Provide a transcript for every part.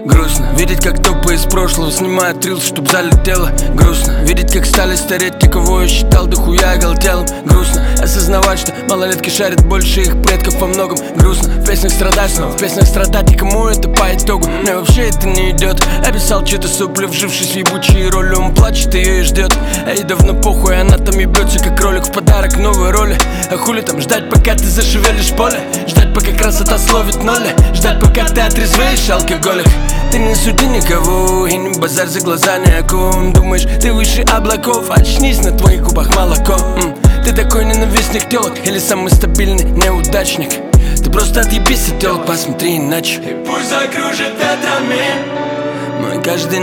Грустно видеть, как топы из прошлого снимают рилс, чтоб залетело. Грустно видеть, как стали стареть те, кого я считал дохуя оголтелым. Грустно осознавать, что малолетки шарят больше их предков во многом. Грустно в песнях страдать, но в песнях страдать, и кому это по итогу? Мне вообще это не идет. Описал чьи-то сопли, вжившись в ебучие роли. Он плачет, ее и ждет, а ей давно похуй. Она там ебется, как кролик в подарок новой роли. А хули там ждать, пока ты зашевелишь поле? Ждать, пока красота словит ноли? Ждать, пока ты отрезвеешь алкоголик? Ты не суди никого и не базарь за глаза ни о ком. Думаешь, ты выше облаков, очнись, на твоих губах молоко. Ты такой ненавистник телок или самый стабильный неудачник? Ты просто отъебись от телок, посмотри иначе. И пусть закружит ветрами мой каждый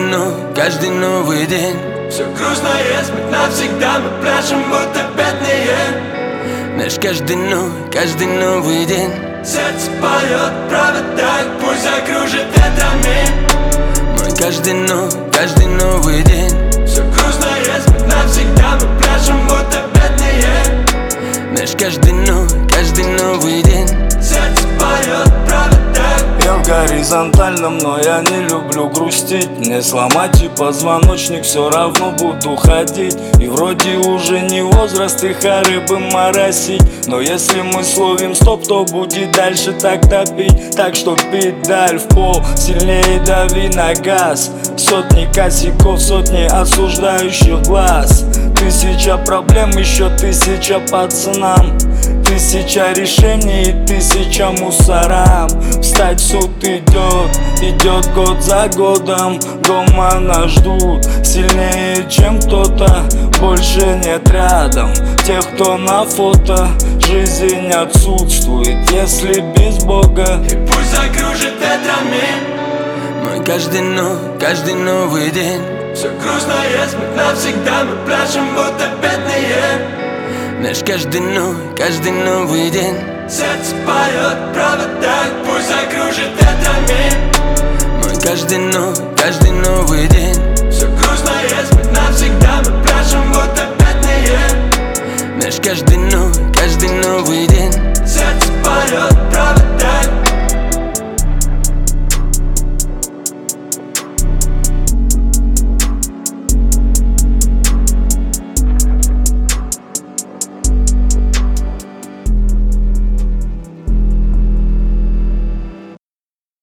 новый день. Все грустно есть, ведь навсегда мы пляшем, будто бедные. Знаешь, каждый новый день сердце поет провода, и пусть закружит ветрами мой каждый новый день. Все грустно есть, ведь навсегда мы пляшем, будто бедные. Знаешь, каждый новый день сердце поет провода. Я в горизонтальном, но я не люблю грустить. Мне сломать и позвоночник, все равно буду ходить. И вроде уже не возраст их рыбы моросить. Но если мы словим стоп, то будет дальше так топить. Так что педаль в пол, сильнее дави на газ. Сотни косяков, сотни осуждающих глаз. Тысяча проблем, еще тысяча пацанам. Тысяча решений и тысяча мусорам. Встать в суд идет год за годом. Дома нас ждут сильнее, чем кто-то. Больше нет рядом тех, кто на фото. Жизнь отсутствует, если без Бога. И пусть закружит ветрами мой каждый новый день. Все грустно есть, ведь навсегда мы пляшем, будто бедные. Знаешь, каждый новый день сердце поет провода, и пусть закружит ветрами мой каждый новый день. Все грустно есть, ведь навсегда мы пляшем, будто бедные. Знаешь, каждый новый день сердце поет